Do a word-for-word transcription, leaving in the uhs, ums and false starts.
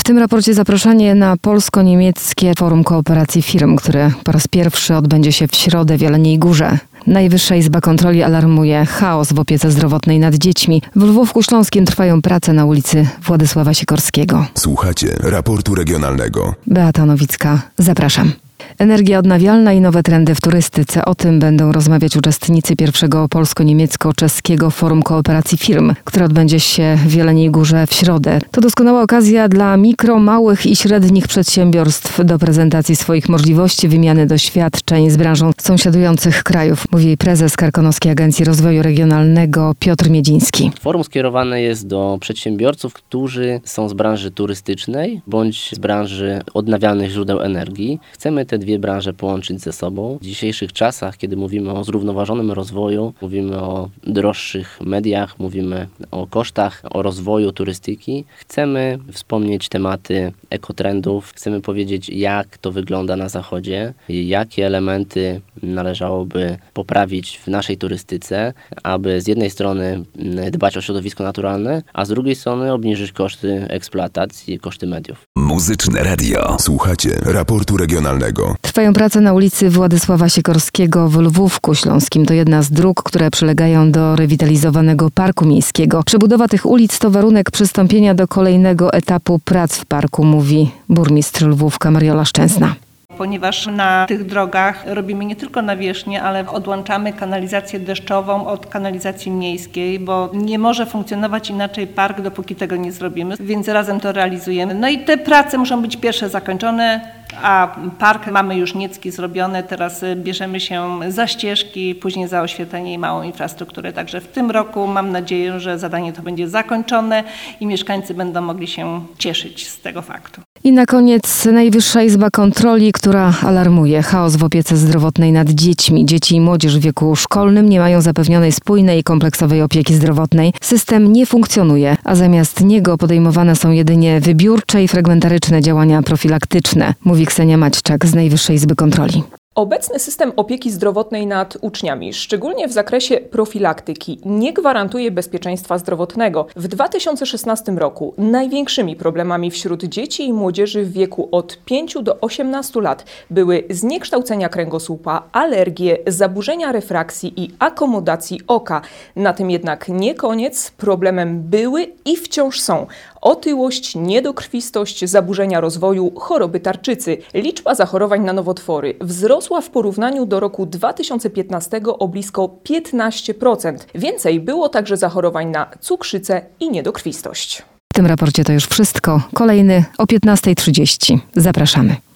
tym raporcie zaproszenie na polsko-niemieckie Forum Kooperacji Firm, które po raz pierwszy odbędzie się w środę w Jeleniej Górze. Najwyższa Izba Kontroli alarmuje chaos w opiece zdrowotnej nad dziećmi. W Lwówku Śląskim trwają prace na ulicy Władysława Sikorskiego. Słuchacie raportu regionalnego. Beata Nowicka, zapraszam. Energia odnawialna i nowe trendy w turystyce. O tym będą rozmawiać uczestnicy pierwszego polsko-niemiecko-czeskiego Forum Kooperacji Firm, które odbędzie się w Jeleniej Górze w środę. To doskonała okazja dla mikro, małych i średnich przedsiębiorstw do prezentacji swoich możliwości, wymiany doświadczeń z branżą sąsiadujących krajów, mówi prezes Karkonoskiej Agencji Rozwoju Regionalnego Piotr Miedziński. Forum skierowane jest do przedsiębiorców, którzy są z branży turystycznej bądź z branży odnawialnych źródeł energii. Chcemy te dwie branże połączyć ze sobą. W dzisiejszych czasach, kiedy mówimy o zrównoważonym rozwoju, mówimy o droższych mediach, mówimy o kosztach, o rozwoju turystyki, chcemy wspomnieć tematy ekotrendów, chcemy powiedzieć, jak to wygląda na zachodzie, jakie elementy należałoby poprawić w naszej turystyce, aby z jednej strony dbać o środowisko naturalne, a z drugiej strony obniżyć koszty eksploatacji, koszty mediów. Muzyczne radio. Słuchacie raportu regionalnego. Trwają prace na ulicy Władysława Sikorskiego w Lwówku Śląskim. To jedna z dróg, które przylegają do rewitalizowanego parku miejskiego. Przebudowa tych ulic to warunek przystąpienia do kolejnego etapu prac w parku, mówi burmistrz Lwówka Mariola Szczęsna. Ponieważ na tych drogach robimy nie tylko nawierzchnię, ale odłączamy kanalizację deszczową od kanalizacji miejskiej, bo nie może funkcjonować inaczej park, dopóki tego nie zrobimy, więc razem to realizujemy. No i te prace muszą być pierwsze zakończone, a park mamy już niecki zrobione, teraz bierzemy się za ścieżki, później za oświetlenie i małą infrastrukturę. Także w tym roku mam nadzieję, że zadanie to będzie zakończone i mieszkańcy będą mogli się cieszyć z tego faktu. I na koniec Najwyższa Izba Kontroli, która alarmuje chaos w opiece zdrowotnej nad dziećmi. Dzieci i młodzież w wieku szkolnym nie mają zapewnionej spójnej i kompleksowej opieki zdrowotnej. System nie funkcjonuje, a zamiast niego podejmowane są jedynie wybiórcze i fragmentaryczne działania profilaktyczne, mówi Ksenia Maćczak z Najwyższej Izby Kontroli. Obecny system opieki zdrowotnej nad uczniami, szczególnie w zakresie profilaktyki, nie gwarantuje bezpieczeństwa zdrowotnego. W dwa tysiące szesnastym roku największymi problemami wśród dzieci i młodzieży w wieku od pięciu do osiemnastu lat były zniekształcenia kręgosłupa, alergie, zaburzenia refraksji i akomodacji oka. Na tym jednak nie koniec. Problemem były i wciąż są otyłość, niedokrwistość, zaburzenia rozwoju, choroby tarczycy. Liczba zachorowań na nowotwory wzrosła w porównaniu do roku dwa tysiące piętnastego o blisko piętnaście procent. Więcej było także zachorowań na cukrzycę i niedokrwistość. W tym raporcie to już wszystko. Kolejny o piętnasta trzydzieści. Zapraszamy.